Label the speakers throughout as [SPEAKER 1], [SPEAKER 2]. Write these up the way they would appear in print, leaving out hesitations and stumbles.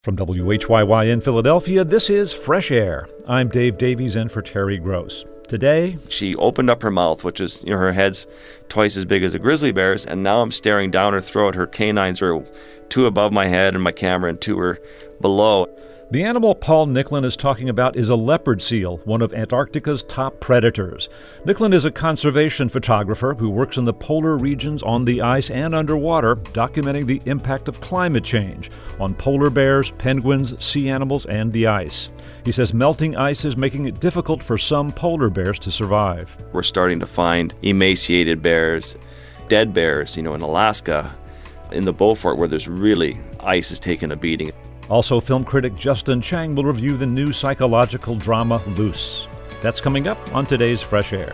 [SPEAKER 1] From WHYY in Philadelphia, this is Fresh Air. I'm Dave Davies in for Terry Gross. Today,
[SPEAKER 2] she opened up her mouth, which is, her head's twice as big as a grizzly bear's, and now I'm staring down her throat. Her canines are two above my head and my camera, and two are below.
[SPEAKER 1] the animal Paul Nicklin is talking about is a leopard seal, one of Antarctica's top predators. Nicklin is a conservation photographer who works in the polar regions on the ice and underwater, documenting the impact of climate change on polar bears, penguins, sea animals, and the ice. He says melting ice is making it difficult for some polar bears to survive.
[SPEAKER 2] We're starting to find emaciated bears, dead bears, in Alaska, in the Beaufort, where there's really ice has taken a beating.
[SPEAKER 1] Also, film critic Justin Chang will review the new psychological drama Loose. That's coming up on today's Fresh Air.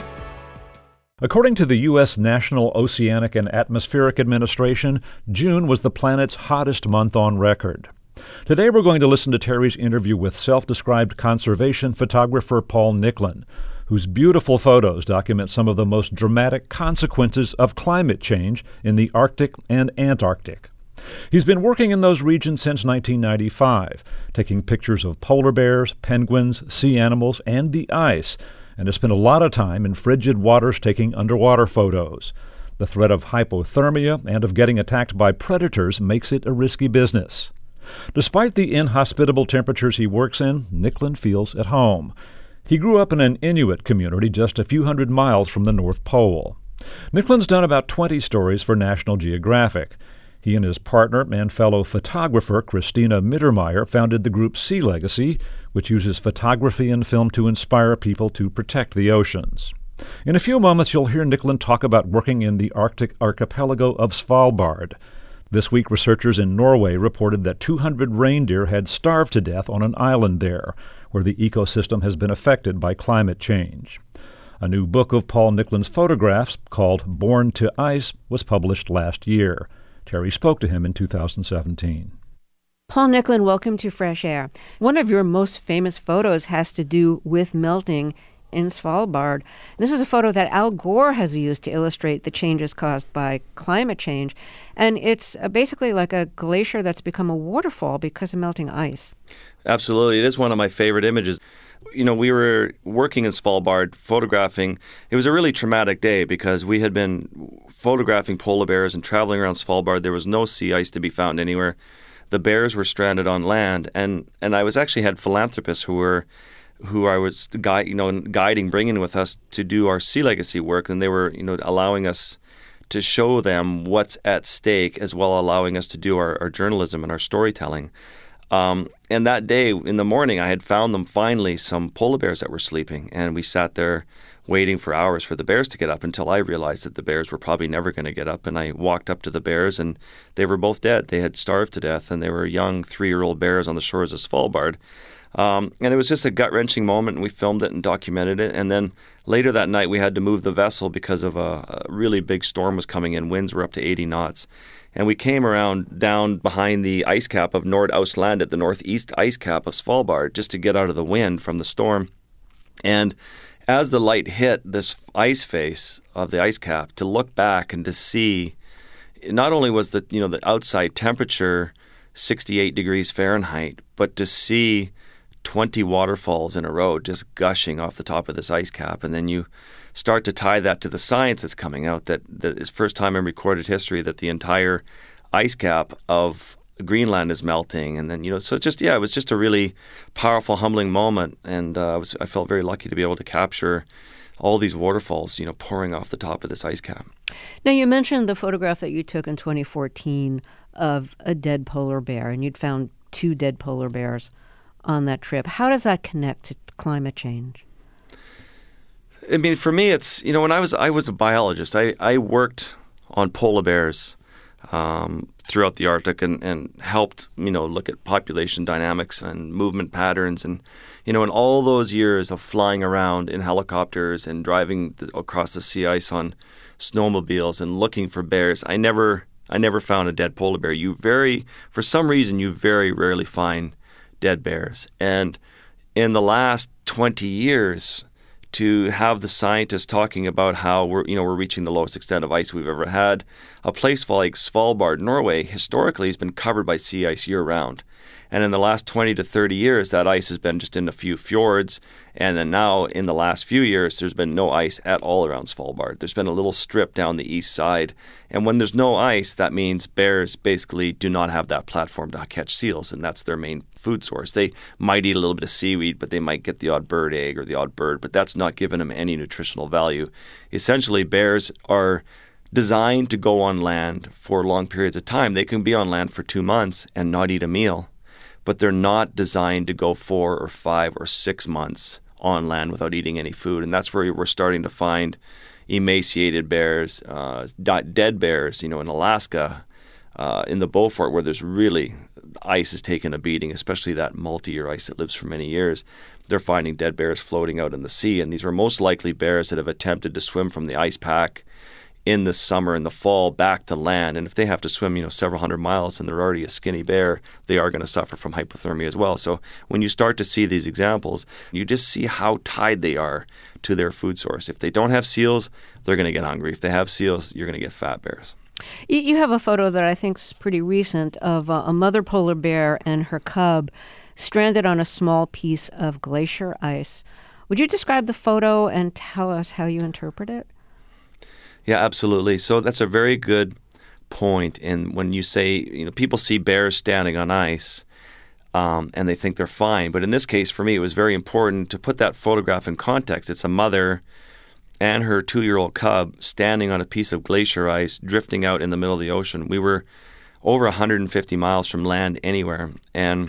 [SPEAKER 1] According to the U.S. National Oceanic and Atmospheric Administration, June was the planet's hottest month on record. Today we're going to listen to Terry's interview with self-described conservation photographer Paul Nicklin, whose beautiful photos document some of the most dramatic consequences of climate change in the Arctic and Antarctic. He's been working in those regions since 1995, taking pictures of polar bears, penguins, sea animals, and the ice, and has spent a lot of time in frigid waters taking underwater photos. The threat of hypothermia and of getting attacked by predators makes it a risky business. Despite the inhospitable temperatures he works in, Nicklin feels at home. He grew up in an Inuit community just a few hundred miles from the North Pole. Nicklin's done about 20 stories for National Geographic. He and his partner and fellow photographer Christina Mittermeier founded the group Sea Legacy, which uses photography and film to inspire people to protect the oceans. In a few moments, you'll hear Nicklin talk about working in the Arctic archipelago of Svalbard. This week, researchers in Norway reported that 200 reindeer had starved to death on an island there, where the ecosystem has been affected by climate change. A new book of Paul Nicklin's photographs, called Born to Ice, was published last year. Terry spoke to him in 2017.
[SPEAKER 3] Paul Nicklin, welcome to Fresh Air. One of your most famous photos has to do with melting in Svalbard. This is a photo that Al Gore has used to illustrate the changes caused by climate change. And it's basically like a glacier that's become a waterfall because of melting ice.
[SPEAKER 2] Absolutely. It is one of my favorite images. We were working in Svalbard, photographing. It was a really traumatic day because we had been photographing polar bears and traveling around Svalbard. There was no sea ice to be found anywhere. The bears were stranded on land, and I was actually had philanthropists who I was guiding, bringing with us to do our Sea Legacy work, and they were allowing us to show them what's at stake, as well allowing us to do our journalism and our storytelling. And that day in the morning, I had found them finally some polar bears that were sleeping, and we sat there waiting for hours for the bears to get up until I realized that the bears were probably never going to get up. And I walked up to the bears, and they were both dead. They had starved to death, and they were young 3-year-old bears on the shores of Svalbard. And it was just a gut-wrenching moment, and we filmed it and documented it. And then later that night, we had to move the vessel because of a really big storm was coming in. Winds were up to 80 knots. And we came around down behind the ice cap of Nord-Østland at the northeast ice cap of Svalbard just to get out of the wind from the storm. And as the light hit this ice face of the ice cap, to look back and to see, not only was the outside temperature 68 degrees Fahrenheit, but to see 20 waterfalls in a row just gushing off the top of this ice cap. And then you start to tie that to the science that's coming out, that is first time in recorded history that the entire ice cap of Greenland is melting. And then, so it was just a really powerful, humbling moment. And I felt very lucky to be able to capture all these waterfalls, pouring off the top of this ice cap.
[SPEAKER 3] Now, you mentioned the photograph that you took in 2014 of a dead polar bear, and you'd found 2 dead polar bears on that trip. How does that connect to climate change?
[SPEAKER 2] I mean, for me, it's, when I was a biologist, I worked on polar bears throughout the Arctic and helped, look at population dynamics and movement patterns. And, in all those years of flying around in helicopters and driving across the sea ice on snowmobiles and looking for bears, I never found a dead polar bear. For some reason, you very rarely find dead bears. And in the last 20 years, to have the scientists talking about how we're reaching the lowest extent of ice we've ever had. A place like Svalbard, Norway, historically has been covered by sea ice year-round. And in the last 20 to 30 years, that ice has been just in a few fjords. And then now, in the last few years, there's been no ice at all around Svalbard. There's been a little strip down the east side. And when there's no ice, that means bears basically do not have that platform to catch seals, and that's their main food source. They might eat a little bit of seaweed, but they might get the odd bird egg or the odd bird, but that's not giving them any nutritional value. Essentially, bears are designed to go on land for long periods of time. They can be on land for 2 months and not eat a meal, but they're not designed to go 4 or 5 or 6 months on land without eating any food. And that's where we're starting to find emaciated bears, dead bears, in Alaska, in the Beaufort, where there's really ice has taken a beating, especially that multi-year ice that lives for many years. They're finding dead bears floating out in the sea. And these are most likely bears that have attempted to swim from the ice pack in the summer and the fall back to land. And if they have to swim, several hundred miles and they're already a skinny bear, they are going to suffer from hypothermia as well. So when you start to see these examples, you just see how tied they are to their food source. If they don't have seals, they're going to get hungry. If they have seals, you're going to get fat bears.
[SPEAKER 3] You have a photo that I think is pretty recent of a mother polar bear and her cub stranded on a small piece of glacier ice. Would you describe the photo and tell us how you interpret it?
[SPEAKER 2] Yeah, absolutely. So that's a very good point. And when you say, people see bears standing on ice and they think they're fine. But in this case, for me, it was very important to put that photograph in context. It's a mother and her 2-year-old cub standing on a piece of glacier ice drifting out in the middle of the ocean. We were over 150 miles from land anywhere, and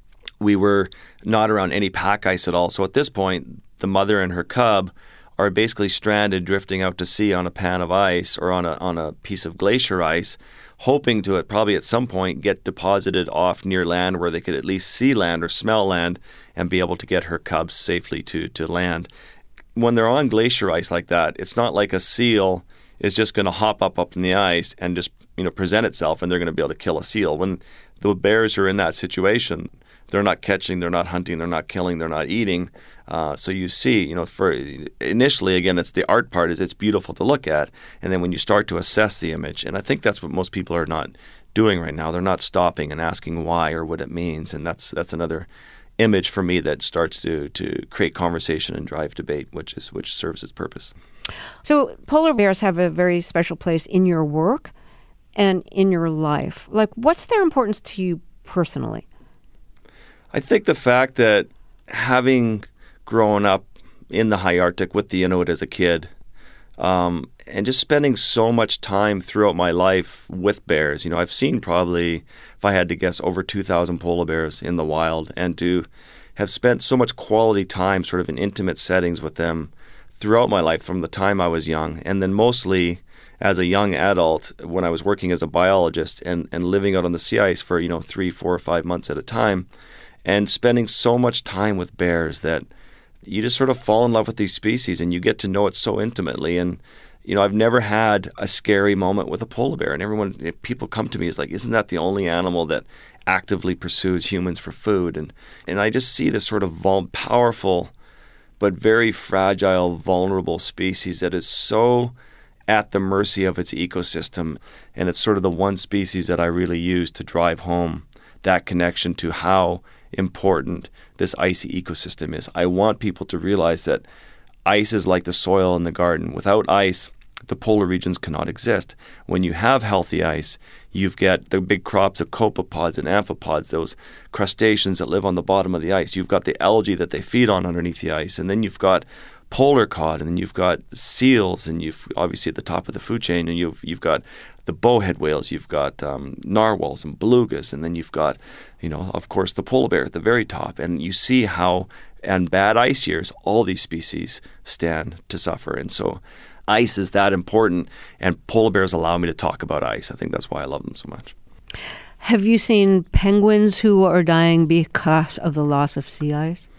[SPEAKER 2] we were not around any pack ice at all. So at this point, the mother and her cub are basically stranded, drifting out to sea on a pan of ice or on a piece of glacier ice, hoping to probably at some point get deposited off near land where they could at least see land or smell land and be able to get her cubs safely to land. When they're on glacier ice like that, it's not like a seal is just going to hop up in the ice and just present itself and they're going to be able to kill a seal. When the bears are in that situation, they're not catching, they're not hunting, they're not killing, they're not eating. So you see, for initially, again, it's the art part is it's beautiful to look at. And then when you start to assess the image, and I think that's what most people are not doing right now. They're not stopping and asking why or what it means. And that's another image for me that starts to create conversation and drive debate, which serves its purpose.
[SPEAKER 3] So polar bears have a very special place in your work and in your life. Like, what's their importance to you personally?
[SPEAKER 2] I think the fact that having grown up in the high Arctic with the Inuit as a kid, and just spending so much time throughout my life with bears. I've seen probably, if I had to guess, over 2,000 polar bears in the wild, and to have spent so much quality time sort of in intimate settings with them throughout my life from the time I was young, and then mostly as a young adult when I was working as a biologist and living out on the sea ice for 3, 4, or 5 months at a time, and spending so much time with bears that you just sort of fall in love with these species and you get to know it so intimately. And I've never had a scary moment with a polar bear. And people come to me is like, isn't that the only animal that actively pursues humans for food? And I just see this sort of powerful but very fragile, vulnerable species that is so at the mercy of its ecosystem. And it's sort of the one species that I really use to drive home that connection to how important this icy ecosystem is. I want people to realize that ice is like the soil in the garden. Without ice, the polar regions cannot exist. When you have healthy ice, you've got the big crops of copepods and amphipods, those crustaceans that live on the bottom of the ice. You've got the algae that they feed on underneath the ice, and then you've got polar cod, and then you've got seals, and you've obviously at the top of the food chain, and you've got the bowhead whales, you've got narwhals and belugas, and then you've got, of course, the polar bear at the very top. And you see how, in bad ice years, all these species stand to suffer. And so ice is that important, and polar bears allow me to talk about ice. I think that's why I love them so much.
[SPEAKER 3] Have you seen penguins who are dying because of the loss of sea ice?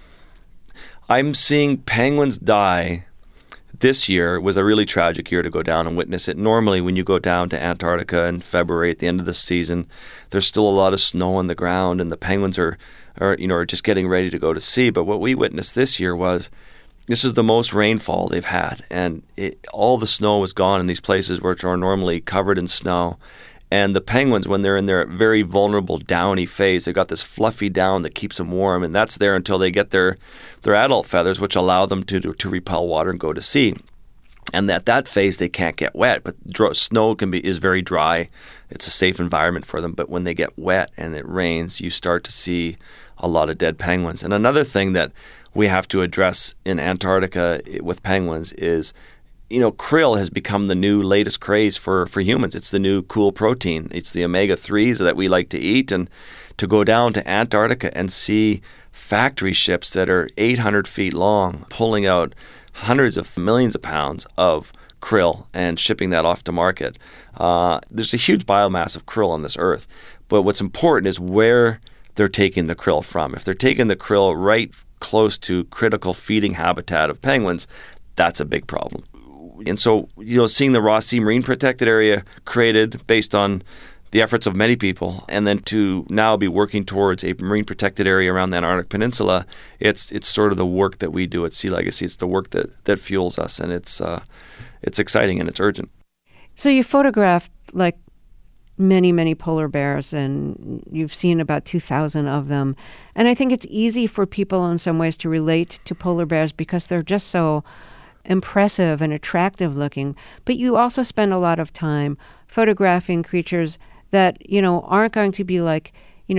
[SPEAKER 2] I'm seeing penguins die. This year was a really tragic year to go down and witness it. Normally, when you go down to Antarctica in February at the end of the season, there's still a lot of snow on the ground, and the penguins are just getting ready to go to sea. But what we witnessed this year was this is the most rainfall they've had, and all the snow was gone in these places which are normally covered in snow. And the penguins, when they're in their very vulnerable downy phase, they've got this fluffy down that keeps them warm, and that's there until they get their adult feathers, which allow them to repel water and go to sea. And at that phase, they can't get wet, but snow is very dry. It's a safe environment for them. But when they get wet and it rains, you start to see a lot of dead penguins. And another thing that we have to address in Antarctica with penguins is, krill has become the new latest craze for humans. It's the new cool protein. It's the omega-3s that we like to eat. And to go down to Antarctica and see factory ships that are 800 feet long pulling out hundreds of millions of pounds of krill and shipping that off to market. There's a huge biomass of krill on this earth. But what's important is where they're taking the krill from. If they're taking the krill right close to critical feeding habitat of penguins, that's a big problem. And so, seeing the Ross Sea Marine Protected Area created based on the efforts of many people, and then to now be working towards a marine protected area around the Antarctic Peninsula, it's sort of the work that we do at Sea Legacy. It's the work that fuels us, and it's exciting and it's urgent.
[SPEAKER 3] So you photographed like many, many polar bears, and you've seen about 2,000 of them. And I think it's easy for people in some ways to relate to polar bears because they're just so impressive and attractive looking. But you also spend a lot of time photographing creatures that, aren't going to be like,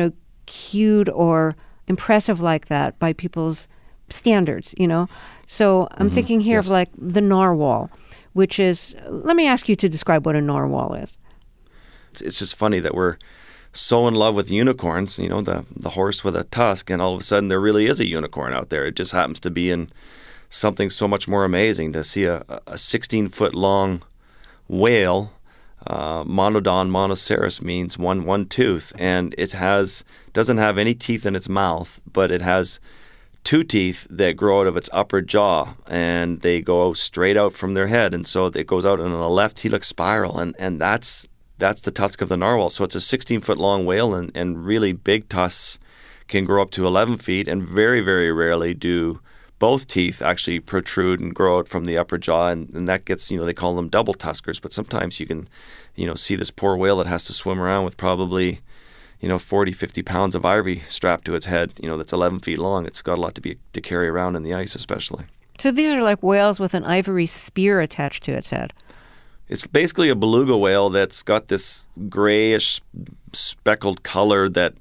[SPEAKER 3] cute or impressive like that by people's standards, So I'm thinking here of like the narwhal, which is, let me ask you to describe what a narwhal is.
[SPEAKER 2] It's just funny that we're so in love with unicorns, the horse with a tusk, and all of a sudden there really is a unicorn out there. It just happens to be in something so much more amazing to see a 16-foot long whale. Monodon monoceros means one tooth, and it doesn't have any teeth in its mouth, but it has two teeth that grow out of its upper jaw, and they go straight out from their head, and so it goes out in a left helix spiral, and that's the tusk of the narwhal. So it's a 16-foot long whale, and really big tusks can grow up to 11 feet, and very, very rarely do both teeth actually protrude and grow out from the upper jaw, and that gets, they call them double tuskers. But sometimes you can, see this poor whale that has to swim around with probably, 40, 50 pounds of ivory strapped to its head, that's 11 feet long. It's got a lot to carry around in the ice especially.
[SPEAKER 3] So these are like whales with an ivory spear attached to its head.
[SPEAKER 2] It's basically a beluga whale that's got this grayish speckled color that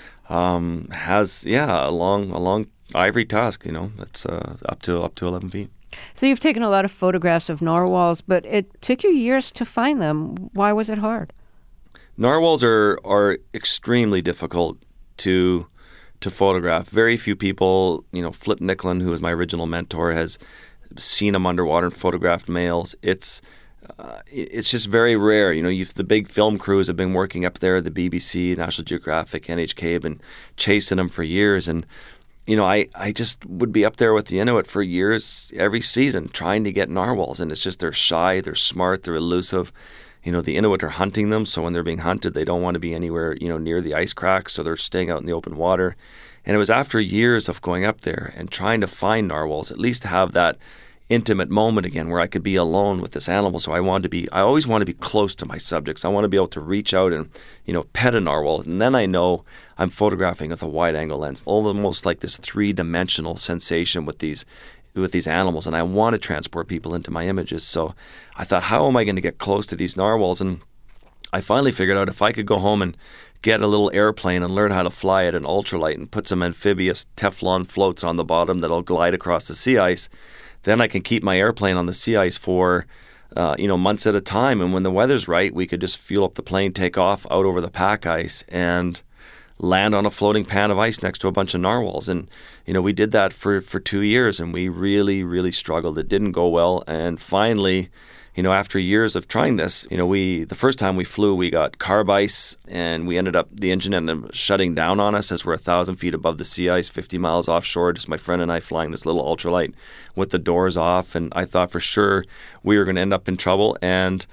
[SPEAKER 2] has, a long ivory tusk, that's up to 11 feet.
[SPEAKER 3] So you've taken a lot of photographs of narwhals, but it took you years to find them. Why was it hard?
[SPEAKER 2] Narwhals are extremely difficult to photograph. Very few people, Flip Nicklin, who was my original mentor, has seen them underwater and photographed males. It's just very rare. The big film crews have been working up there, the BBC, National Geographic, NHK have been chasing them for years, and I just would be up there with the Inuit for years, every season, trying to get narwhals. And it's just they're shy, they're smart, they're elusive. The Inuit are hunting them, so when they're being hunted, they don't want to be anywhere, near the ice cracks, so they're staying out in the open water. And it was after years of going up there and trying to find narwhals, at least to have that intimate moment again where I could be alone with this animal. So I always want to be close to my subjects. I want to be able to reach out and, pet a narwhal. And then I know I'm photographing with a wide angle lens, almost like this 3-dimensional sensation with these animals. And I want to transport people into my images. So I thought, how am I going to get close to these narwhals? And I finally figured out if I could go home and get a little airplane and learn how to fly at an ultralight and put some amphibious Teflon floats on the bottom that'll glide across the sea ice, then I can keep my airplane on the sea ice for, months at a time. And when the weather's right, we could just fuel up the plane, take off out over the pack ice, and land on a floating pan of ice next to a bunch of narwhals. And, we did that for 2 years, and we really, really struggled. It didn't go well. And finally, after years of trying this, the first time we flew, we got carb ice, and the engine ended up shutting down on us as we're 1,000 feet above the sea ice, 50 miles offshore, just my friend and I flying this little ultralight with the doors off. And I thought for sure we were going to end up in trouble. And,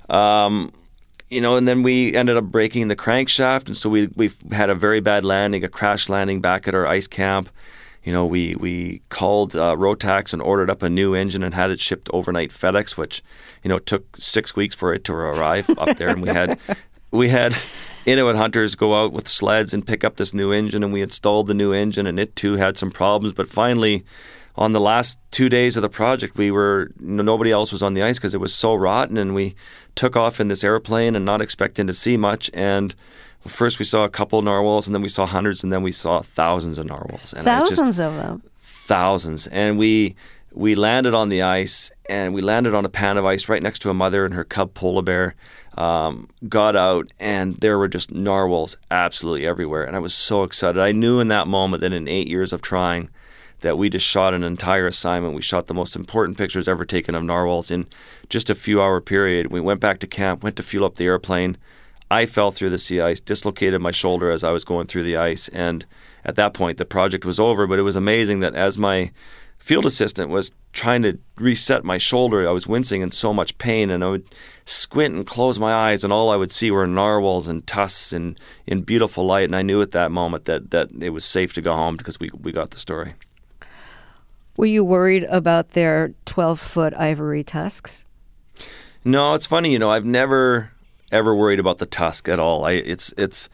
[SPEAKER 2] and then we ended up breaking the crankshaft. And so we had a very bad landing, a crash landing back at our ice camp. We called Rotax and ordered up a new engine and had it shipped overnight FedEx, which, took 6 weeks for it to arrive up there. And we had we had Inuit hunters go out with sleds and pick up this new engine, and we installed the new engine, and it too had some problems. But finally, on the last 2 days of the project, nobody else was on the ice because it was so rotten, and we took off in this airplane and not expecting to see much. And first we saw a couple of narwhals, and then we saw hundreds, and then we saw thousands of narwhals. And
[SPEAKER 3] thousands of them?
[SPEAKER 2] Thousands. And we landed on the ice, and we landed on a pan of ice right next to a mother and her cub polar bear. Got out, and there were just narwhals absolutely everywhere. And I was so excited. I knew in that moment that in 8 years of trying that we just shot an entire assignment. We shot the most important pictures ever taken of narwhals in just a few-hour period. We went back to camp, went to fuel up the airplane. I fell through the sea ice, dislocated my shoulder as I was going through the ice, and at that point the project was over. But it was amazing that as my field assistant was trying to reset my shoulder, I was wincing in so much pain, and I would squint and close my eyes, and all I would see were narwhals and tusks and in beautiful light. And I knew at that moment that it was safe to go home because we got the story.
[SPEAKER 3] Were you worried about their 12-foot ivory tusks?
[SPEAKER 2] No, it's funny. I've never ever worried about the tusk at all. It's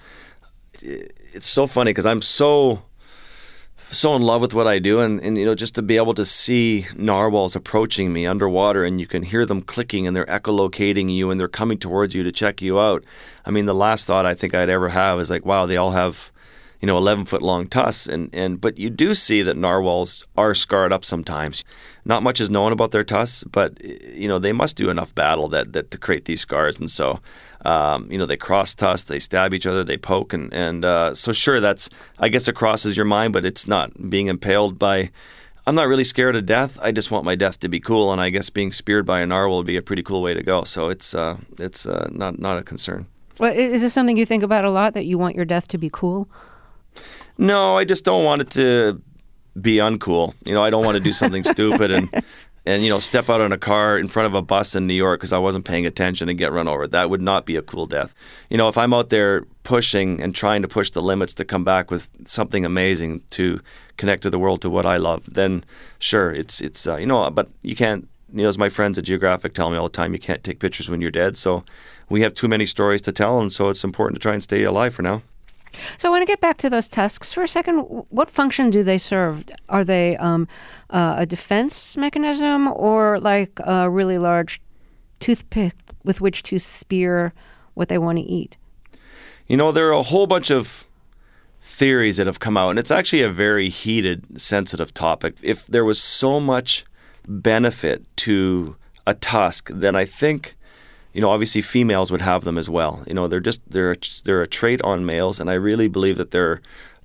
[SPEAKER 2] so funny because I'm so in love with what I do, and just to be able to see narwhals approaching me underwater, and you can hear them clicking, and they're echolocating you, and they're coming towards you to check you out. I mean, the last thought I think I'd ever have is like, wow, they all have 11-foot long tusks, but you do see that narwhals are scarred up sometimes. Not much is known about their tusks, but they must do enough battle that to create these scars, and so they cross tusks, they stab each other, they poke, and so sure, that's, I guess, it crosses your mind, but it's not being impaled by. I'm not really scared of death. I just want my death to be cool, and I guess being speared by a narwhal would be a pretty cool way to go. So it's not a concern.
[SPEAKER 3] Well, is this something you think about a lot, that you want your death to be cool?
[SPEAKER 2] No, I just don't want it to be uncool. I don't want to do something stupid and step out on a car in front of a bus in New York because I wasn't paying attention and get run over. That would not be a cool death. If I'm out there pushing and trying to push the limits to come back with something amazing to connect to the world, to what I love, then sure, it's but you can't, as my friends at Geographic tell me all the time, you can't take pictures when you're dead. So we have too many stories to tell, and so it's important to try and stay alive for now.
[SPEAKER 3] So I want to get back to those tusks for a second. What function do they serve? Are they a defense mechanism, or like a really large toothpick with which to spear what they want to eat?
[SPEAKER 2] There are a whole bunch of theories that have come out, and it's actually a very heated, sensitive topic. If there was so much benefit to a tusk, then I think obviously females would have them as well. They're a trait on males, and I really believe that they're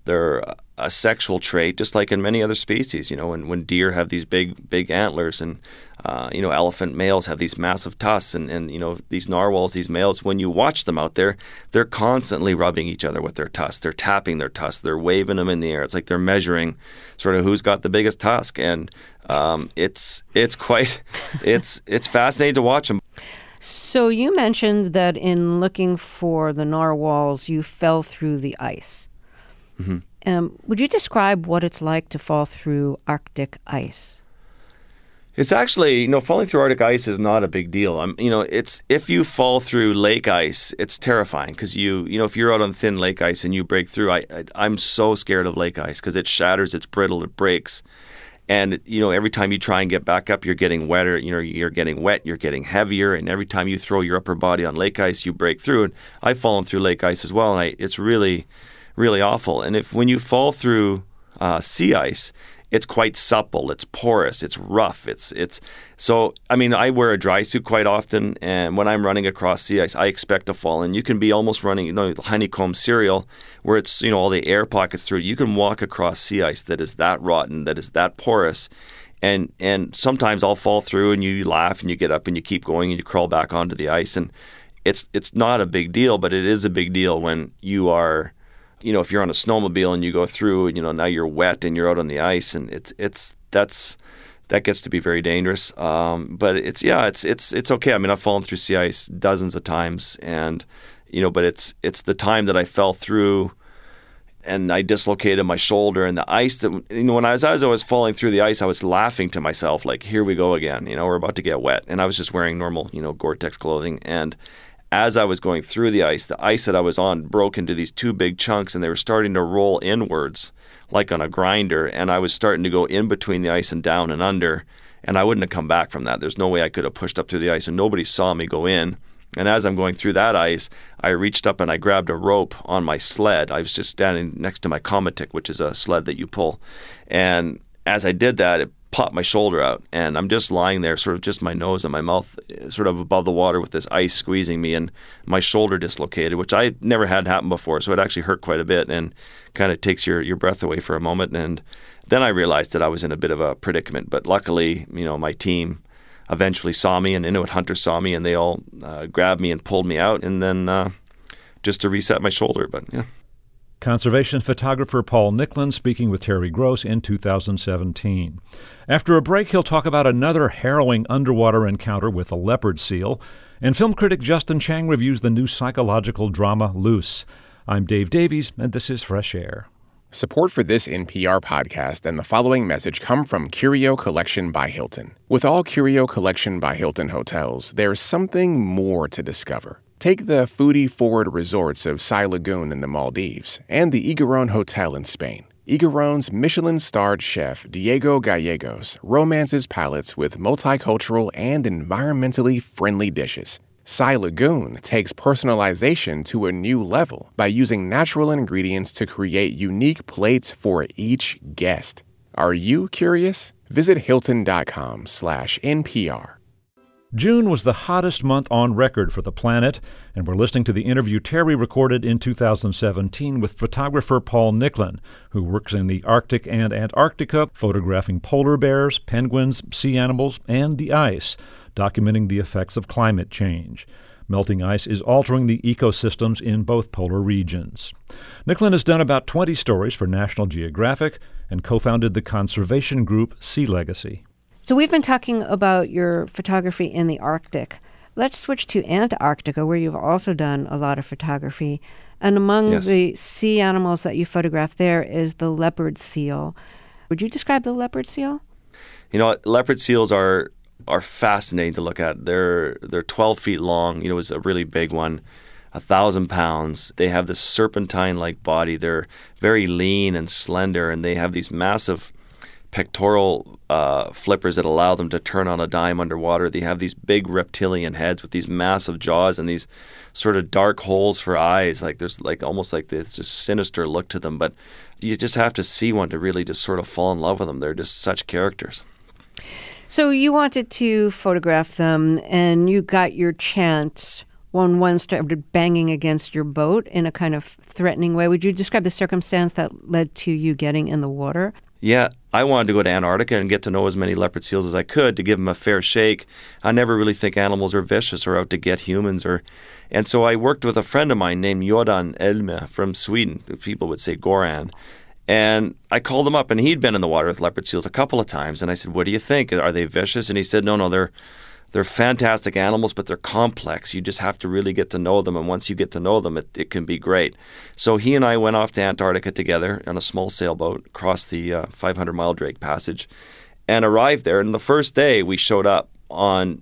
[SPEAKER 2] a sexual trait, just like in many other species. When deer have these big antlers, and elephant males have these massive tusks, and these narwhals, these males, when you watch them out there, they're constantly rubbing each other with their tusks. They're tapping their tusks. They're waving them in the air. It's like they're measuring sort of who's got the biggest tusk, and it's fascinating to watch them.
[SPEAKER 3] So you mentioned that in looking for the narwhals, you fell through the ice. Mm-hmm. Would you describe what it's like to fall through Arctic ice?
[SPEAKER 2] It's actually, falling through Arctic ice is not a big deal. It's if you fall through lake ice, it's terrifying because if you're out on thin lake ice and you break through, I'm so scared of lake ice because it shatters, it's brittle, it breaks. And, every time you try and get back up, you're getting wetter, you're getting wet, you're getting heavier. And every time you throw your upper body on lake ice, you break through. And I've fallen through lake ice as well. And it's really, really awful. And when you fall through sea ice, it's quite supple, it's porous, it's rough. So I wear a dry suit quite often. And when I'm running across sea ice, I expect to fall. And you can be almost running, honeycomb cereal, where it's, all the air pockets through it. You can walk across sea ice that is that rotten, that is that porous. And sometimes I'll fall through, and you laugh and you get up and you keep going and you crawl back onto the ice. And it's not a big deal, but it is a big deal when you are, if you're on a snowmobile and you go through, now you're wet and you're out on the ice, and that gets to be very dangerous. But it's okay. I've fallen through sea ice dozens of times, and but it's the time that I fell through and I dislocated my shoulder, and the ice that when as I was falling through the ice, I was laughing to myself like, here we go again. We're about to get wet, and I was just wearing normal Gore-Tex clothing, and as I was going through the ice that I was on broke into these two big chunks, and they were starting to roll inwards like on a grinder, and I was starting to go in between the ice and down and under, and I wouldn't have come back from that. There's no way I could have pushed up through the ice, and nobody saw me go in. And as I'm going through that ice, I reached up and I grabbed a rope on my sled. I was just standing next to my Comatic, which is a sled that you pull. And as I did that, it popped my shoulder out. And I'm just lying there, sort of just my nose and my mouth sort of above the water with this ice squeezing me, and my shoulder dislocated, which I never had happen before. So it actually hurt quite a bit and kind of takes your breath away for a moment. And then I realized that I was in a bit of a predicament. But luckily, my team eventually saw me, and Inuit hunters saw me, and they all grabbed me and pulled me out, and then just to reset my shoulder. But yeah.
[SPEAKER 1] Conservation photographer Paul Nicklin speaking with Terry Gross in 2017. After a break, he'll talk about another harrowing underwater encounter with a leopard seal, and film critic Justin Chang reviews the new psychological drama Loose. I'm Dave Davies, and this is Fresh Air.
[SPEAKER 4] Support for this NPR podcast and the following message come from Curio Collection by Hilton. With all Curio Collection by Hilton hotels, there's something more to discover. Take the foodie-forward resorts of Sai Lagoon in the Maldives and the Higueron Hotel in Spain. Higueron's Michelin-starred chef Diego Gallegos romances palates with multicultural and environmentally friendly dishes. Sai Lagoon takes personalization to a new level by using natural ingredients to create unique plates for each guest. Are you curious? Visit Hilton.com/NPR.
[SPEAKER 1] June was the hottest month on record for the planet, and we're listening to the interview Terry recorded in 2017 with photographer Paul Nicklin, who works in the Arctic and Antarctica, photographing polar bears, penguins, sea animals, and the ice, documenting the effects of climate change. Melting ice is altering the ecosystems in both polar regions. Nicklin has done about 20 stories for National Geographic and co-founded the conservation group Sea Legacy.
[SPEAKER 3] So we've been talking about your photography in the Arctic. Let's switch to Antarctica, where you've also done a lot of photography. And among the sea animals that you photographed there is the leopard seal. Would you describe the leopard seal?
[SPEAKER 2] Leopard seals are fascinating to look at. They're 12 feet long. It's a really big one, 1,000 pounds. They have this serpentine-like body. They're very lean and slender, and they have these massive pectoral flippers that allow them to turn on a dime underwater. They have these big reptilian heads with these massive jaws and these sort of dark holes for eyes. There's almost like this just sinister look to them. But you just have to see one to really just sort of fall in love with them. They're just such characters.
[SPEAKER 3] So you wanted to photograph them, and you got your chance when one started banging against your boat in a kind of threatening way. Would you describe the circumstance that led to you getting in the water?
[SPEAKER 2] Yeah, I wanted to go to Antarctica and get to know as many leopard seals as I could to give them a fair shake. I never really think animals are vicious or out to get humans. And so I worked with a friend of mine named Jordan Elme from Sweden. People would say Goran. And I called him up, and he'd been in the water with leopard seals a couple of times. And I said, what do you think? Are they vicious? And he said, no, they're fantastic animals, but they're complex. You just have to really get to know them, and once you get to know them, it can be great. So he and I went off to Antarctica together on a small sailboat across the 500-mile Drake Passage and arrived there. And the first day we showed up on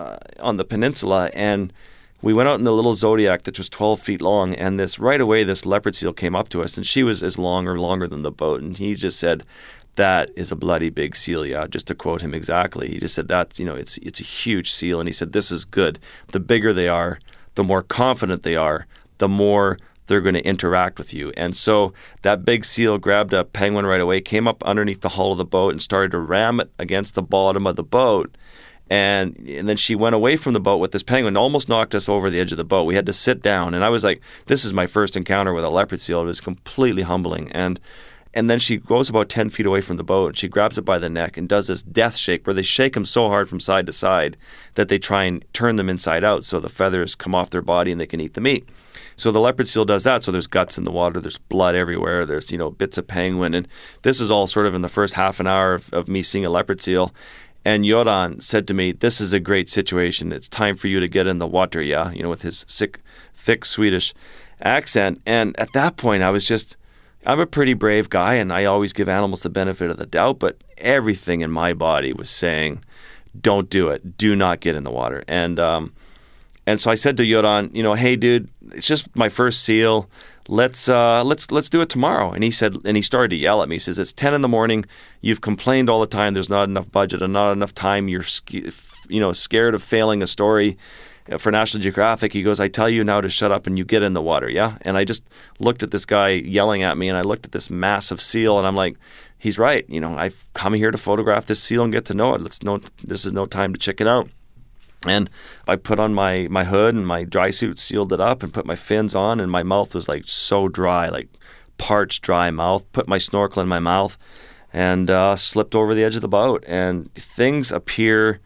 [SPEAKER 2] the peninsula, and we went out in the little Zodiac that was 12 feet long, and right away this leopard seal came up to us, and she was as long or longer than the boat, and he just said, "That is a bloody big seal," yeah, just to quote him exactly. He just said that, it's a huge seal, and he said, "This is good. The bigger they are, the more confident they are, the more they're going to interact with you." And so that big seal grabbed a penguin right away, came up underneath the hull of the boat and started to ram it against the bottom of the boat. And then she went away from the boat with this penguin, almost knocked us over the edge of the boat. We had to sit down, and I was like, this is my first encounter with a leopard seal. It was completely humbling. And then she goes about 10 feet away from the boat, and she grabs it by the neck and does this death shake where they shake them so hard from side to side that they try and turn them inside out so the feathers come off their body and they can eat the meat. So the leopard seal does that. So there's guts in the water, there's blood everywhere, there's bits of penguin. And this is all sort of in the first half an hour of me seeing a leopard seal. And Jordan said to me, "This is a great situation. It's time for you to get in the water, yeah?" With his thick Swedish accent. And at that point, I'm a pretty brave guy, and I always give animals the benefit of the doubt, but everything in my body was saying, don't do it. Do not get in the water. And And so I said to Yoran, hey, dude, it's just my first seal. Let's do it tomorrow. And he said, and he started to yell at me. He says, it's 10 in the morning. You've complained all the time. There's not enough budget and not enough time. You're, scared of failing a story for National Geographic. He goes, I tell you now to shut up and you get in the water, yeah? And I just looked at this guy yelling at me, and I looked at this massive seal, and I'm like, he's right. I've come here to photograph this seal and get to know it. This is no time to chicken out. And I put on my hood and my dry suit, sealed it up, and put my fins on, and my mouth was like so dry, like parched, dry mouth. Put my snorkel in my mouth and slipped over the edge of the boat. And things appear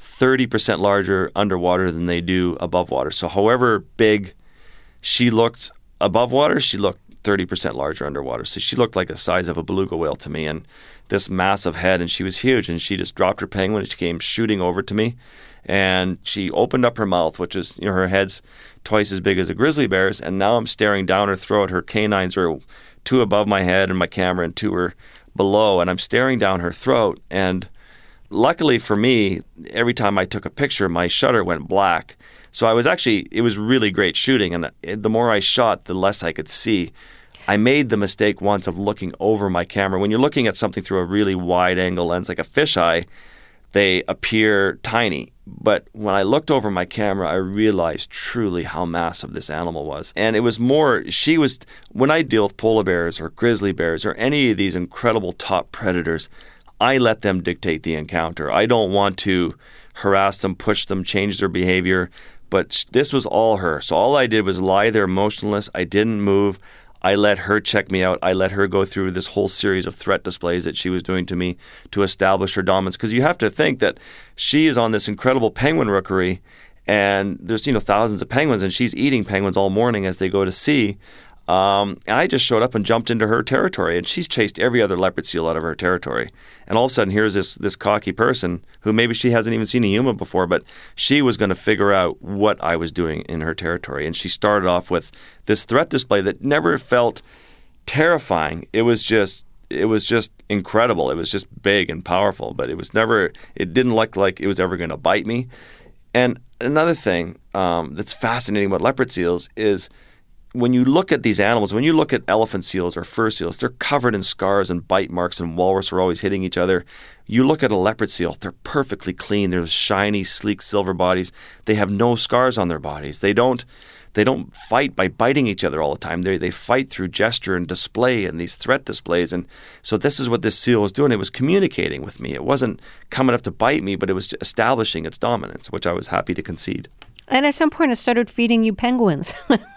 [SPEAKER 2] 30% larger underwater than they do above water. So however big she looked above water, she looked 30% larger underwater. So she looked like the size of a beluga whale to me, and this massive head, and she was huge. And she just dropped her penguin, and she came shooting over to me. And she opened up her mouth, which is, her head's twice as big as a grizzly bear's. And now I'm staring down her throat. Her canines are 2 above my head and my camera, and 2 are below. And I'm staring down her throat. And luckily for me, every time I took a picture, my shutter went black. So it was really great shooting. And the more I shot, the less I could see. I made the mistake once of looking over my camera. When you're looking at something through a really wide angle lens, like a fisheye, they appear tiny. But when I looked over my camera, I realized truly how massive this animal was. And it was when I deal with polar bears or grizzly bears or any of these incredible top predators, I let them dictate the encounter. I don't want to harass them, push them, change their behavior. But this was all her. So all I did was lie there motionless. I didn't move. I let her check me out. I let her go through this whole series of threat displays that she was doing to me to establish her dominance. Because you have to think that she is on this incredible penguin rookery, and there's thousands of penguins, and she's eating penguins all morning as they go to sea. And I just showed up and jumped into her territory, and she's chased every other leopard seal out of her territory. And all of a sudden, here's this cocky person who maybe she hasn't even seen a human before, but she was going to figure out what I was doing in her territory. And she started off with this threat display that never felt terrifying. It was just incredible. It was just big and powerful, but it didn't look like it was ever going to bite me. And another thing that's fascinating about leopard seals is when you look at these animals, when you look at elephant seals or fur seals, they're covered in scars and bite marks, and walrus are always hitting each other. You look at a leopard seal, they're perfectly clean. They're shiny, sleek silver bodies. They have no scars on their bodies. They don't fight by biting each other all the time. They fight through gesture and display and these threat displays. And so this is what this seal was doing. It was communicating with me. It wasn't coming up to bite me, but it was establishing its dominance, which I was happy to concede.
[SPEAKER 3] And at some point, it started feeding you penguins.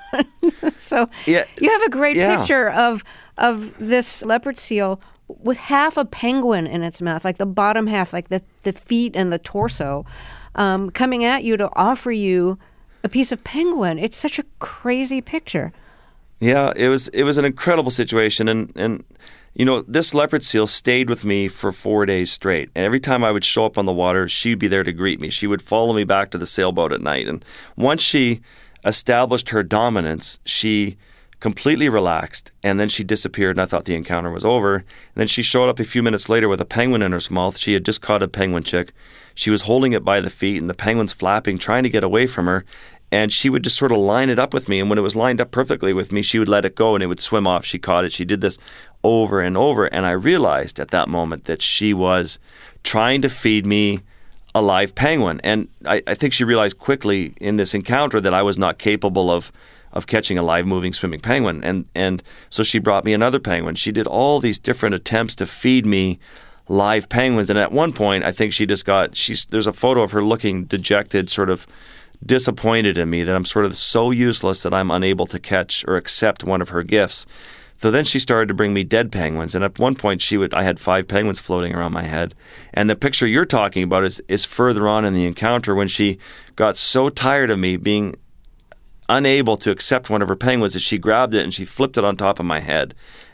[SPEAKER 3] So yeah, you have a great picture of this leopard seal with half a penguin in its mouth, like the bottom half, like the feet and the torso, coming at you to offer you a piece of penguin. It's such a crazy picture.
[SPEAKER 2] Yeah, it was an incredible situation, and this leopard seal stayed with me for 4 days straight. And every time I would show up on the water, she'd be there to greet me. She would follow me back to the sailboat at night. And once she established her dominance, she completely relaxed, and then she disappeared, and I thought the encounter was over. And then she showed up a few minutes later with a penguin in her mouth. She had just caught a penguin chick. She was holding it by the feet, and the penguin's flapping, trying to get away from her. And she would just sort of line it up with me, and when it was lined up perfectly with me, she would let it go, and it would swim off. She caught it. She did this over and over, and I realized at that moment that she was trying to feed me a live penguin. And I think she realized quickly in this encounter that I was not capable of catching a live moving swimming penguin. And so she brought me another penguin. She did all these different attempts to feed me live penguins. And at one point, I think there's a photo of her looking dejected, sort of disappointed in me that I'm sort of so useless that I'm unable to catch or accept one of her gifts. So then she started to bring me dead penguins, and at one point I had 5 penguins floating around my head. And the picture you're talking about is further on in the encounter when she got so tired of me being unable to accept one of her penguins that she grabbed it and she flipped it on top of my head.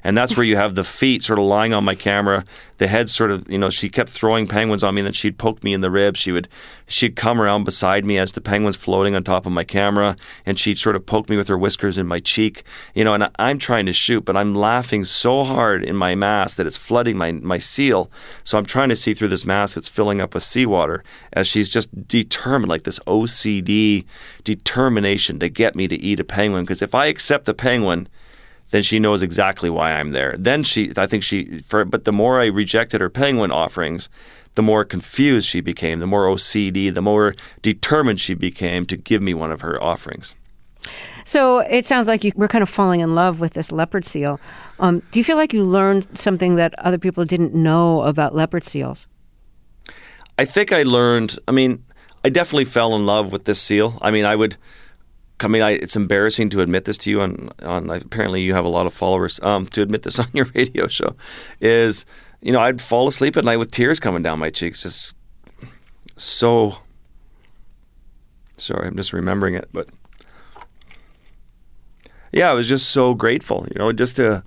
[SPEAKER 2] And that's where you have the feet sort of lying on my camera, the head sort of, she kept throwing penguins on me, and then she'd poke me in the ribs. She'd come around beside me as the penguin's floating on top of my camera, and she'd sort of poke me with her whiskers in my cheek, and I'm trying to shoot, but I'm laughing so hard in my mask that it's flooding my seal. So I'm trying to see through this mask that's filling up with seawater as she's just determined, like this OCD determination to get me to eat a penguin. Because if I accept the penguin, then she knows exactly why I'm there. Then but the more I rejected her penguin offerings, the more confused she became, the more OCD, the more determined she became to give me one of her offerings.
[SPEAKER 3] So it sounds like you were kind of falling in love with this leopard seal. Do you feel like you learned something that other people didn't know about leopard seals?
[SPEAKER 2] I think I learned, I definitely fell in love with this seal. It's embarrassing to admit this to you on apparently you have a lot of followers, to admit this on your radio show, is, I'd fall asleep at night with tears coming down my cheeks, just so, sorry, I'm just remembering it, but yeah, I was just so grateful, just to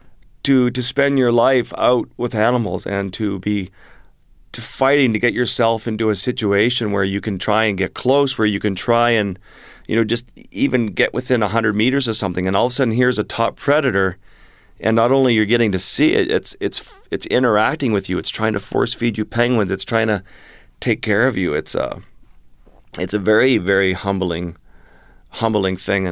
[SPEAKER 2] spend your life out with animals and to fighting to get yourself into a situation where you can try and get close, where you can try and, just even get within 100 meters of something. And all of a sudden, here's a top predator. And not only you're getting to see it, it's interacting with you. It's trying to force feed you penguins. It's trying to take care of you. It's a very, very humbling thing.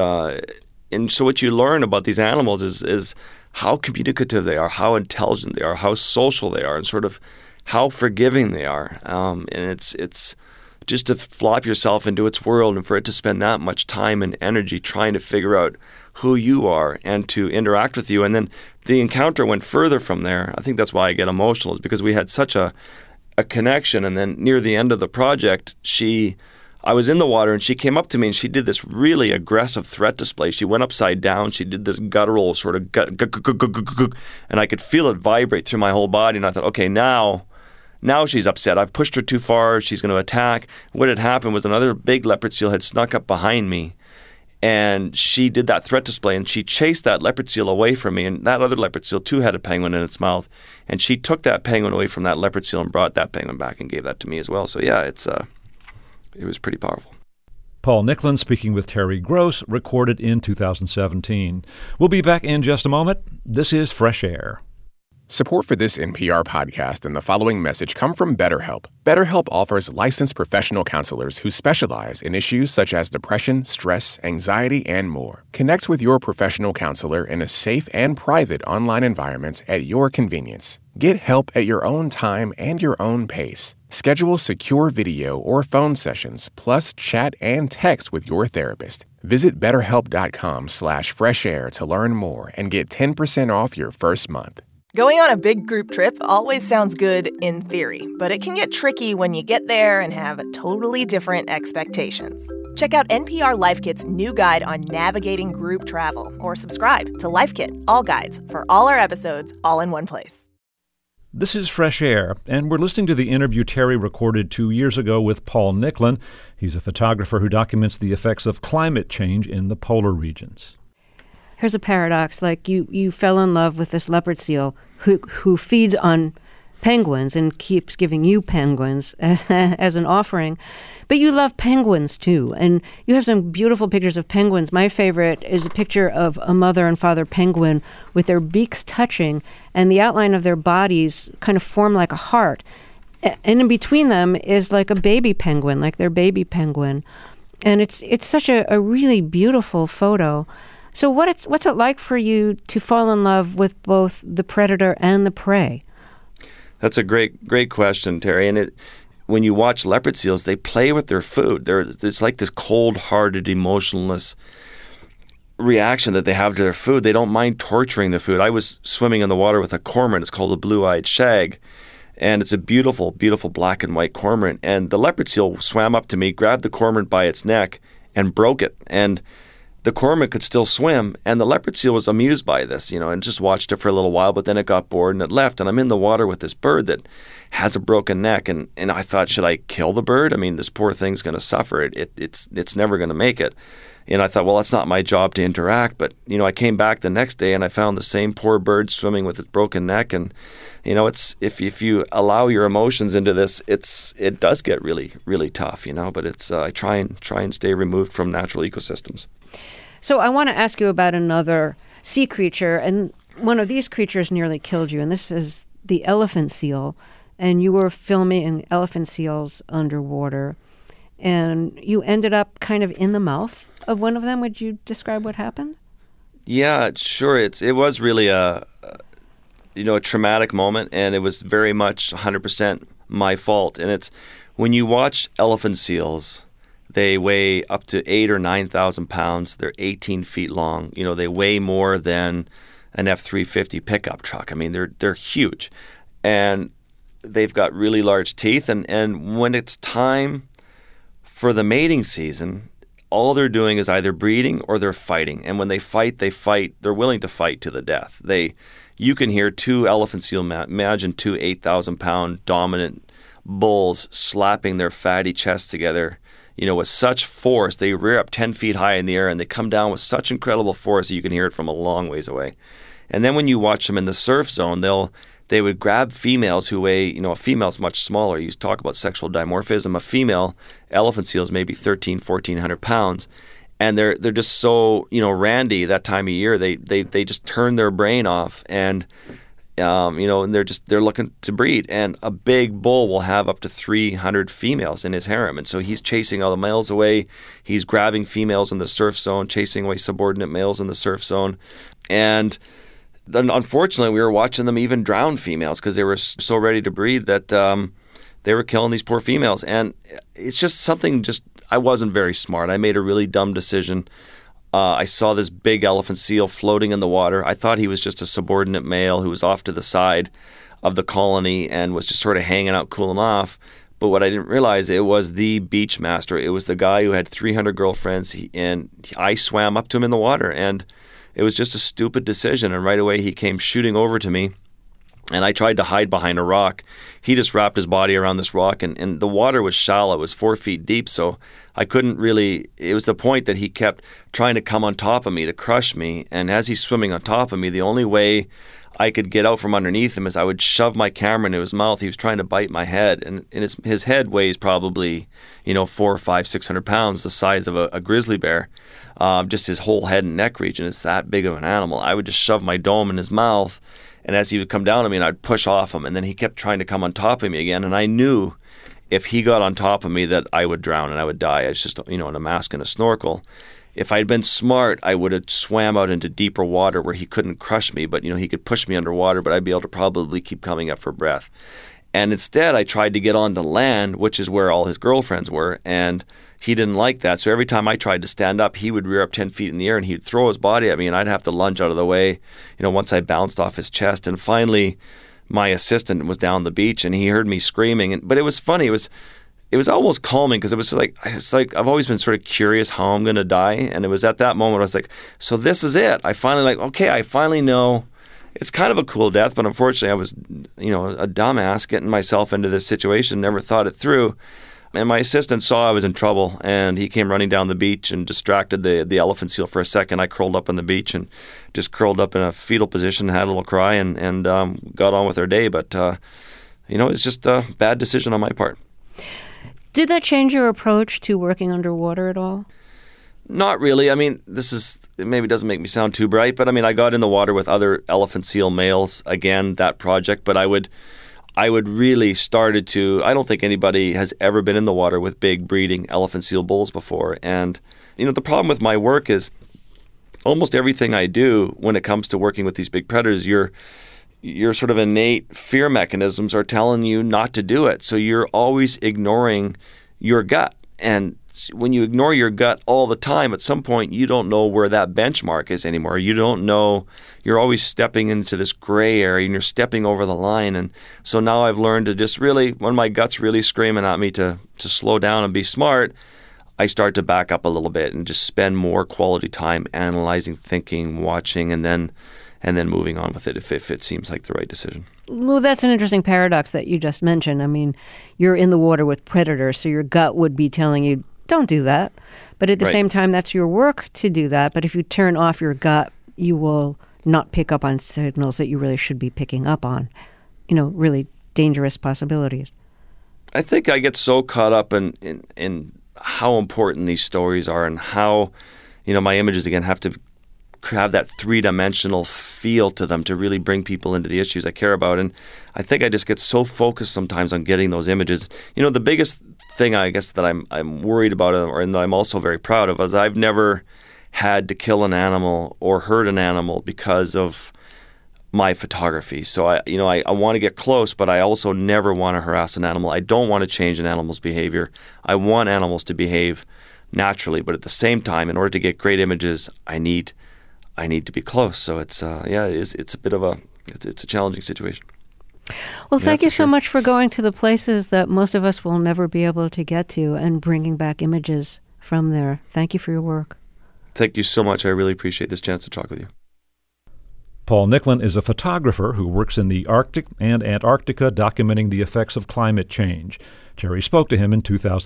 [SPEAKER 2] And so what you learn about these animals is how communicative they are, how intelligent they are, how social they are, and sort of how forgiving they are. And it's just to flop yourself into its world and for it to spend that much time and energy trying to figure out who you are and to interact with you. And then the encounter went further from there. I think that's why I get emotional, is because we had such a connection. And then near the end of the project, I was in the water and she came up to me and she did this really aggressive threat display. She went upside down. She did this guttural sort of and I could feel it vibrate through my whole body. And I thought, okay, now she's upset. I've pushed her too far. She's going to attack. What had happened was another big leopard seal had snuck up behind me, and she did that threat display, and she chased that leopard seal away from me. And that other leopard seal too had a penguin in its mouth, and she took that penguin away from that leopard seal and brought that penguin back and gave that to me as well. So yeah, it was pretty powerful.
[SPEAKER 1] Paul Nicklin speaking with Terry Gross, recorded in 2017. We'll be back in just a moment. This is Fresh Air.
[SPEAKER 4] Support for this NPR podcast and the following message come from BetterHelp. BetterHelp offers licensed professional counselors who specialize in issues such as depression, stress, anxiety, and more. Connect with your professional counselor in a safe and private online environment at your convenience. Get help at your own time and your own pace. Schedule secure video or phone sessions, plus chat and text with your therapist. Visit BetterHelp.com/freshair to learn more and get 10% off your first month.
[SPEAKER 5] Going on a big group trip always sounds good in theory, but it can get tricky when you get there and have totally different expectations. Check out NPR Life Kit's new guide on navigating group travel, or subscribe to Life Kit, all guides, for all our episodes, all in one place.
[SPEAKER 1] This is Fresh Air, and we're listening to the interview Terry recorded 2 years ago with Paul Nicklin. He's a photographer who documents the effects of climate change in the polar regions.
[SPEAKER 3] Here's a paradox. Like you fell in love with this leopard seal who feeds on penguins and keeps giving you penguins as an offering. But you love penguins, too. And you have some beautiful pictures of penguins. My favorite is a picture of a mother and father penguin with their beaks touching, and the outline of their bodies kind of form like a heart. And in between them is like a baby penguin, like their baby penguin. And it's such a really beautiful photo. So what's it like for you to fall in love with both the predator and the prey?
[SPEAKER 2] That's a great question, Terry. And when you watch leopard seals, they play with their food. It's like this cold-hearted, emotionless reaction that they have to their food. They don't mind torturing the food. I was swimming in the water with a cormorant. It's called a blue-eyed shag. And it's a beautiful, beautiful black and white cormorant. And the leopard seal swam up to me, grabbed the cormorant by its neck, and broke it. And the cormorant could still swim, and the leopard seal was amused by this, and just watched it for a little while, but then it got bored and it left. And I'm in the water with this bird that has a broken neck, and I thought, should I kill the bird? I mean, this poor thing's going to suffer. It's never going to make it. And I thought, well, that's not my job to interact. But, I came back the next day and I found the same poor bird swimming with its broken neck. And, it's if you allow your emotions into this, it does get really, really tough, But I try and stay removed from natural ecosystems.
[SPEAKER 3] So I want to ask you about another sea creature, and one of these creatures nearly killed you, and this is the elephant seal. And you were filming elephant seals underwater, and you ended up kind of in the mouth of one of them. Would you describe what happened?
[SPEAKER 2] Yeah, sure. It was really a traumatic moment, and it was very much 100% my fault. And it's when you watch elephant seals, they weigh up to 8,000 or 9,000 pounds. They're 18 feet long. They weigh more than an F-350 pickup truck. I mean, they're huge, and they've got really large teeth. And when it's time for the mating season, all they're doing is either breeding or they're fighting. And when they fight. They're willing to fight to the death. You can hear two elephant seal, imagine two 8,000-pound dominant bulls slapping their fatty chests together, with such force. They rear up 10 feet high in the air, and they come down with such incredible force that you can hear it from a long ways away. And then when you watch them in the surf zone, they would grab females who weigh, a female's much smaller. You talk about sexual dimorphism. A female elephant seal is maybe 1,100 pounds. And they're just so, randy that time of year. They just turn their brain off, and and they're looking to breed. And a big bull will have up to 300 females in his harem, and so he's chasing all the males away. He's grabbing females in the surf zone, chasing away subordinate males in the surf zone, and then unfortunately, we were watching them even drown females because they were so ready to breed that they were killing these poor females. And it's just something. I wasn't very smart. I made a really dumb decision. I saw this big elephant seal floating in the water. I thought he was just a subordinate male who was off to the side of the colony and was just sort of hanging out, cooling off. But what I didn't realize, it was the beach master. It was the guy who had 300 girlfriends, and I swam up to him in the water, and it was just a stupid decision. And right away he came shooting over to me, and I tried to hide behind a rock. He just wrapped his body around this rock, and the water was shallow. It was 4 feet deep, so I couldn't really – it was the point that he kept trying to come on top of me to crush me. And as he's swimming on top of me, the only way I could get out from underneath him is I would shove my camera into his mouth. He was trying to bite my head, and his head weighs probably 400, 500, 600 pounds, the size of a grizzly bear. Just his whole head and neck region is that big of an animal. I would just shove my dome in his mouth, and as he would come down on me, and I'd push off him, and then he kept trying to come on top of me again. And I knew if he got on top of me that I would drown and I would die. I was just, in a mask and a snorkel. If I'd been smart, I would have swam out into deeper water where he couldn't crush me, but he could push me underwater, but I'd be able to probably keep coming up for breath. And instead, I tried to get onto land, which is where all his girlfriends were, and he didn't like that. So every time I tried to stand up, he would rear up 10 feet in the air, and he'd throw his body at me, and I'd have to lunge out of the way, once I bounced off his chest. And finally, my assistant was down the beach, and he heard me screaming. But it was funny. It was almost calming because it was like I've always been sort of curious how I'm going to die. And it was at that moment I was like, so this is it. I finally know. It's kind of a cool death, but unfortunately I was, a dumbass getting myself into this situation, never thought it through. And my assistant saw I was in trouble, and he came running down the beach and distracted the elephant seal for a second. I curled up on the beach and just curled up in a fetal position, had a little cry, and got on with our day. But, it's just a bad decision on my part.
[SPEAKER 3] Did that change your approach to working underwater at all?
[SPEAKER 2] Not really. I mean, it maybe doesn't make me sound too bright, but I got in the water with other elephant seal males, again, that project, but I would really started to, I don't think anybody has ever been in the water with big breeding elephant seal bulls before. And, the problem with my work is almost everything I do when it comes to working with these big predators, your sort of innate fear mechanisms are telling you not to do it. So you're always ignoring your gut. And when you ignore your gut all the time, at some point you don't know where that benchmark is anymore. You don't know. You're always stepping into this gray area, and you're stepping over the line. And so now I've learned to just really, when my gut's really screaming at me to slow down and be smart, I start to back up a little bit and just spend more quality time analyzing, thinking, watching, and then moving on with it if it seems like the right decision.
[SPEAKER 3] Well, that's an interesting paradox that you just mentioned. I mean, you're in the water with predators, so your gut would be telling you, don't do that. But at the same time, that's your work to do that. But if you turn off your gut, you will not pick up on signals that you really should be picking up on, really dangerous possibilities.
[SPEAKER 2] I think I get so caught up in how important these stories are and how, my images, again, have to have that three-dimensional feel to them to really bring people into the issues I care about. And I think I just get so focused sometimes on getting those images. The biggest thing, I guess, that I'm worried about and that I'm also very proud of is I've never had to kill an animal or hurt an animal because of my photography. So I want to get close, but I also never want to harass an animal. I don't want to change an animal's behavior. I want animals to behave naturally, but at the same time, in order to get great images, I need to be close. So it's a bit of it's a challenging situation.
[SPEAKER 3] Well, thank you so much for going to the places that most of us will never be able to get to and bringing back images from there. Thank you for your work.
[SPEAKER 2] Thank you so much. I really appreciate this chance to talk with you.
[SPEAKER 1] Paul Nicklin is a photographer who works in the Arctic and Antarctica documenting the effects of climate change. Jerry spoke to him in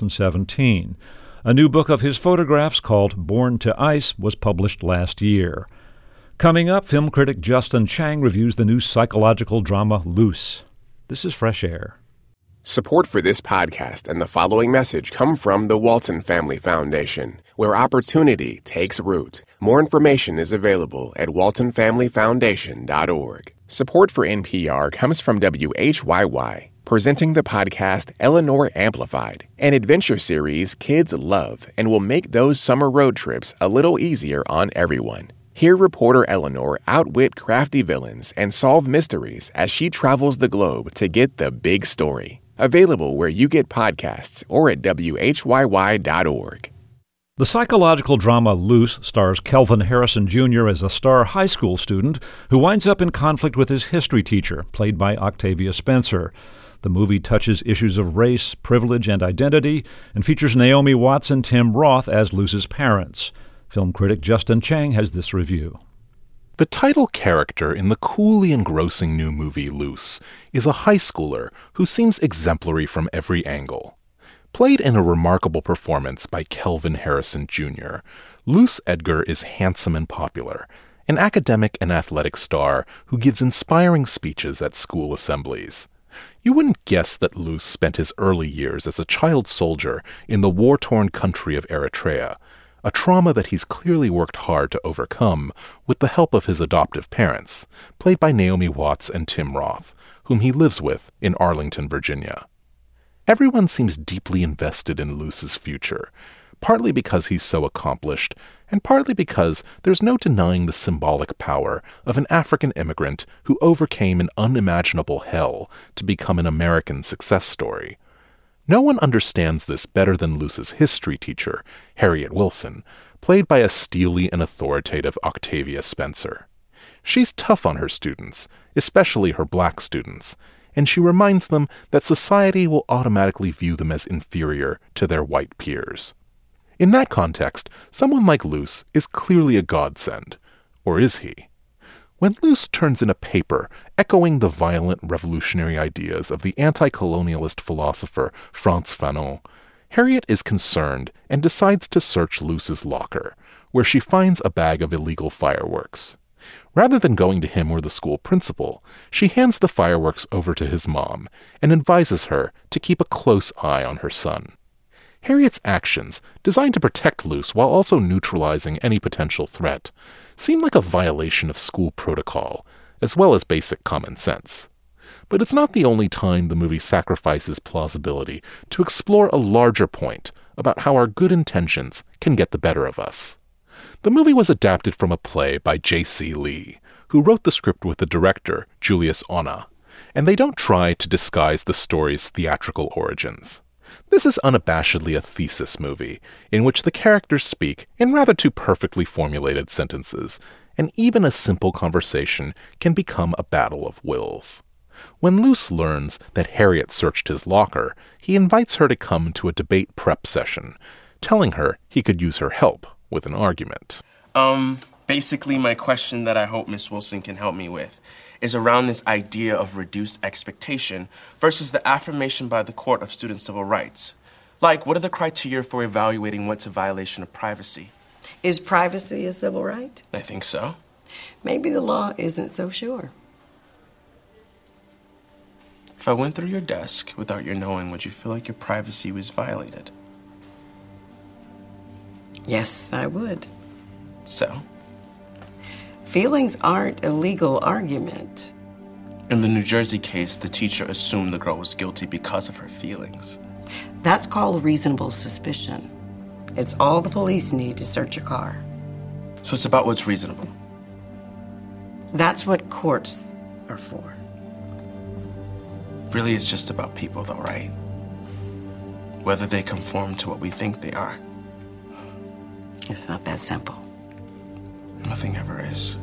[SPEAKER 1] 2017. A new book of his photographs called Born to Ice was published last year. Coming up, film critic Justin Chang reviews the new psychological drama Loose. This is Fresh Air.
[SPEAKER 4] Support for this podcast and the following message come from the Walton Family Foundation, where opportunity takes root. More information is available at waltonfamilyfoundation.org. Support for NPR comes from WHYY, presenting the podcast Eleanor Amplified, an adventure series kids love and will make those summer road trips a little easier on everyone. Hear reporter Eleanor outwit crafty villains and solve mysteries as she travels the globe to get the big story. Available where you get podcasts or at WHYY.org.
[SPEAKER 1] The psychological drama Loose stars Kelvin Harrison Jr. as a star high school student who winds up in conflict with his history teacher, played by Octavia Spencer. The movie touches issues of race, privilege, and identity, and features Naomi Watts and Tim Roth as Loose's parents. Film critic Justin Chang has this review.
[SPEAKER 6] The title character in the coolly engrossing new movie Loose is a high schooler who seems exemplary from every angle. Played in a remarkable performance by Kelvin Harrison Jr., Loose Edgar is handsome and popular, an academic and athletic star who gives inspiring speeches at school assemblies. You wouldn't guess that Loose spent his early years as a child soldier in the war-torn country of Eritrea, a trauma that he's clearly worked hard to overcome with the help of his adoptive parents, played by Naomi Watts and Tim Roth, whom he lives with in Arlington, Virginia. Everyone seems deeply invested in Loose's future, partly because he's so accomplished, and partly because there's no denying the symbolic power of an African immigrant who overcame an unimaginable hell to become an American success story. No one understands this better than Loose's history teacher, Harriet Wilson, played by a steely and authoritative Octavia Spencer. She's tough on her students, especially her black students, and she reminds them that society will automatically view them as inferior to their white peers. In that context, someone like Loose is clearly a godsend. Or is he? When Loose turns in a paper echoing the violent revolutionary ideas of the anti-colonialist philosopher Frantz Fanon, Harriet is concerned and decides to search Loose's locker, where she finds a bag of illegal fireworks. Rather than going to him or the school principal, she hands the fireworks over to his mom and advises her to keep a close eye on her son. Harriet's actions, designed to protect Loose while also neutralizing any potential threat, seem like a violation of school protocol, as well as basic common sense. But it's not the only time the movie sacrifices plausibility to explore a larger point about how our good intentions can get the better of us. The movie was adapted from a play by J.C. Lee, who wrote the script with the director, Julius Onah, and they don't try to disguise the story's theatrical origins. This is unabashedly a thesis movie, in which the characters speak in rather too perfectly formulated sentences, and even a simple conversation can become a battle of wills. When Loose learns that Harriet searched his locker, he invites her to come to a debate prep session, telling her he could use her help with an argument.
[SPEAKER 7] Basically, my question that I hope Miss Wilson can help me with is around this idea of reduced expectation versus the affirmation by the Court of Student Civil Rights. Like, what are the criteria for evaluating what's a violation of privacy?
[SPEAKER 8] Is privacy a civil right?
[SPEAKER 7] I think so.
[SPEAKER 8] Maybe the law isn't so sure.
[SPEAKER 7] If I went through your desk without your knowing, would you feel like your privacy was violated?
[SPEAKER 8] Yes, I would.
[SPEAKER 7] So?
[SPEAKER 8] Feelings aren't a legal argument.
[SPEAKER 7] In the New Jersey case, the teacher assumed the girl was guilty because of her feelings.
[SPEAKER 8] That's called reasonable suspicion. It's all the police need to search a car.
[SPEAKER 7] So it's about what's reasonable.
[SPEAKER 8] That's what courts are for.
[SPEAKER 7] Really, it's just about people, though, right? Whether they conform to what we think they are.
[SPEAKER 8] It's not that simple.
[SPEAKER 7] Nothing ever is.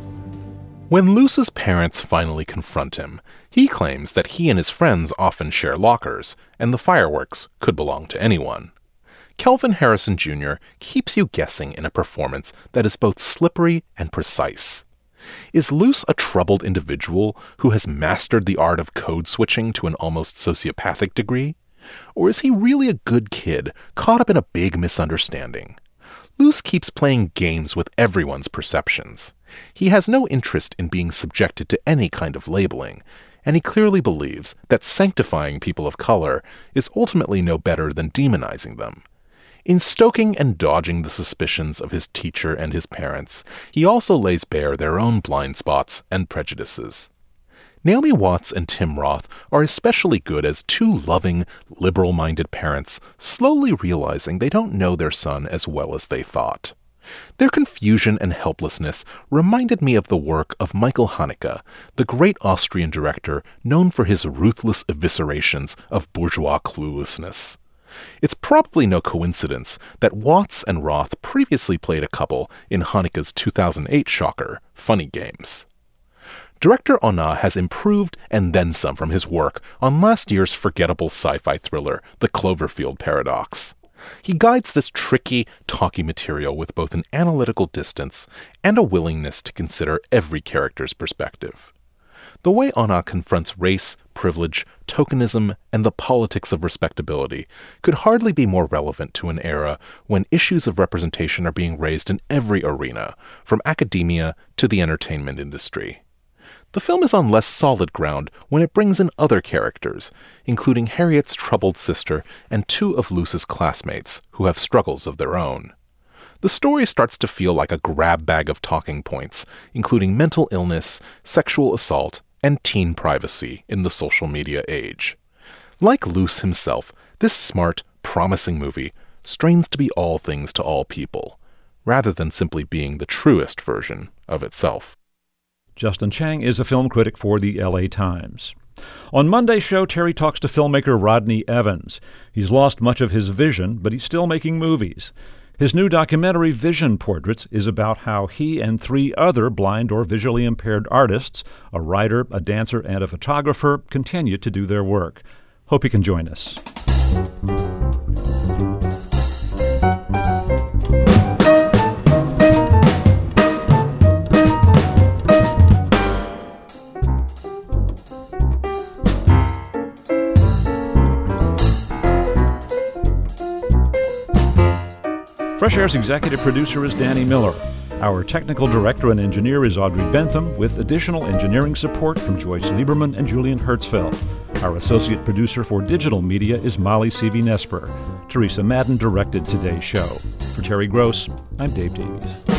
[SPEAKER 6] When Luce's parents finally confront him, he claims that he and his friends often share lockers, and the fireworks could belong to anyone. Kelvin Harrison Jr. keeps you guessing in a performance that is both slippery and precise. Is Luce a troubled individual who has mastered the art of code switching to an almost sociopathic degree? Or is he really a good kid caught up in a big misunderstanding? Luce keeps playing games with everyone's perceptions. He has no interest in being subjected to any kind of labeling, and he clearly believes that sanctifying people of color is ultimately no better than demonizing them. In stoking and dodging the suspicions of his teacher and his parents, he also lays bare their own blind spots and prejudices. Naomi Watts and Tim Roth are especially good as two loving, liberal-minded parents slowly realizing they don't know their son as well as they thought. Their confusion and helplessness reminded me of the work of Michael Haneke, the great Austrian director known for his ruthless eviscerations of bourgeois cluelessness. It's probably no coincidence that Watts and Roth previously played a couple in Haneke's 2008 shocker, Funny Games. Director Ona has improved and then some from his work on last year's forgettable sci-fi thriller, The Cloverfield Paradox. He guides this tricky, talky material with both an analytical distance and a willingness to consider every character's perspective. The way Ona confronts race, privilege, tokenism, and the politics of respectability could hardly be more relevant to an era when issues of representation are being raised in every arena, from academia to the entertainment industry. The film is on less solid ground when it brings in other characters, including Harriet's troubled sister and two of Luce's classmates who have struggles of their own. The story starts to feel like a grab bag of talking points, including mental illness, sexual assault, and teen privacy in the social media age. Like Luce himself, this smart, promising movie strains to be all things to all people, rather than simply being the truest version of itself.
[SPEAKER 1] Justin Chang is a film critic for the LA Times. On Monday's show, Terry talks to filmmaker Rodney Evans. He's lost much of his vision, but he's still making movies. His new documentary, Vision Portraits, is about how he and three other blind or visually impaired artists, a writer, a dancer, and a photographer, continue to do their work. Hope you can join us. Fresh Air's executive producer is Danny Miller. Our technical director and engineer is Audrey Bentham, with additional engineering support from Joyce Lieberman and Julian Hertzfeld. Our associate producer for digital media is Molly C.V. Nesper. Teresa Madden directed today's show. For Terry Gross, I'm Dave Davies.